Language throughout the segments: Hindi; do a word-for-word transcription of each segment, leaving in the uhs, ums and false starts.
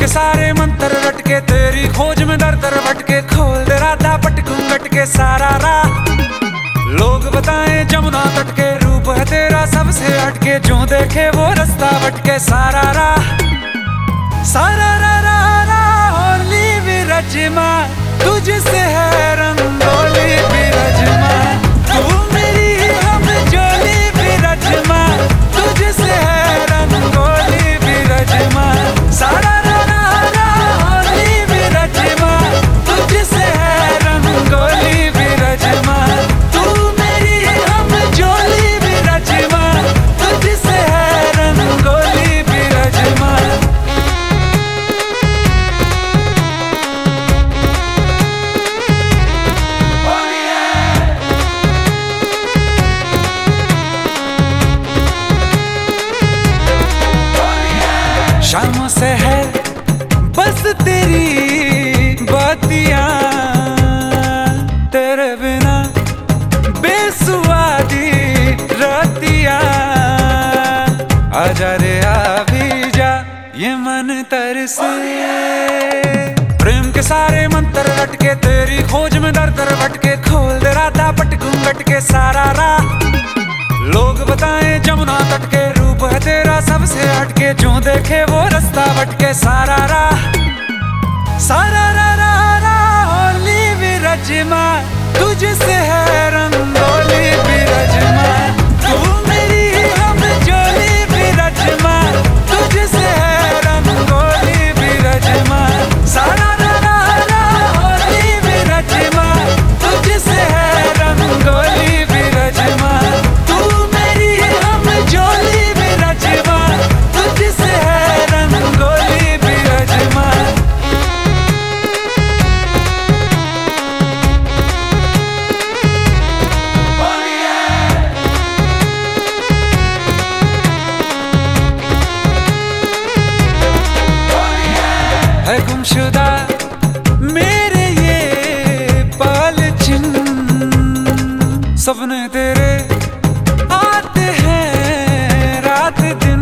सारे मंत्र रटके तेरी खोज में दर दर भटके, खोल दे राधा पटकूं के सारा राह। लोग बताएं जमुना तट के, रूप है तेरा सबसे हटके, जो देखे वो रास्ता भटके सारा राह। सारा रा रा रा होली विरजमा, तुझसे है रंगोली विरजमा। तू मेरी हम जोली विरजमा, तुझसे है रंगोली विरजमा। सारा रा रा रा होली विरजमा, तुझसे है रंगोली विरजमा। तू मेरी हम जोली विरजमा, तुझसे है रंगोली विरजमा। शामों से है बस तेरी बातियां, तेरे बिना बेसुआदी रातियां। आजा रे आ भी जा, ये मन तरसे। प्रेम के सारे मंत्र रटके तेरी खोज में दर दर भटके, खोल दे राधा पटकूं के सारा राह। लोग बताएं जमुना तट के, रूप है तेरा सबसे हटके, जो देखे वो रास्ता भटके सारा राह। सारा रा रा रा होली विरजमा, तुझसे है रंगोली विरजमा। तू मेरी हम जोली विरजमा, तुझसे है रंगोली विरजमा। सारा रा रा रा होली विरजमा, तुझसे है रंगोली विरजमा। तू मेरी हम जोली विरजमा, तुझसे है रंगोली विरजमा। है गुमशुदा मेरे ये पल चिन्ह, सपने तेरे आते हैं रात दिन।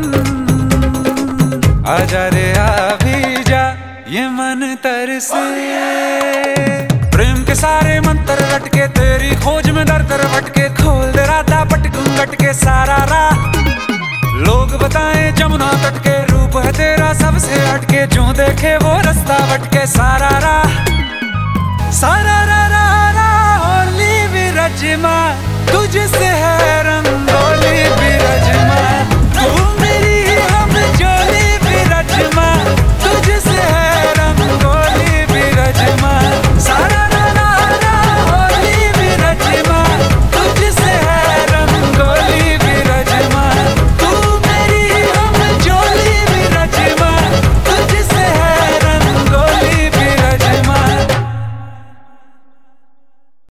आजा रे आ भी जा, ये मन तरसे। प्रेम के सारे मंत्र रटके तेरी खोज में दर दर भटके, खोल दे राधा पटकूं के सारा राह। लोग बताएं जमुना तट के, रूप है तेरा सबसे हटके, जो देखे वो रास्ता भटके सारा राह। सारा रा रा रा होली विरजमा, तुझसे है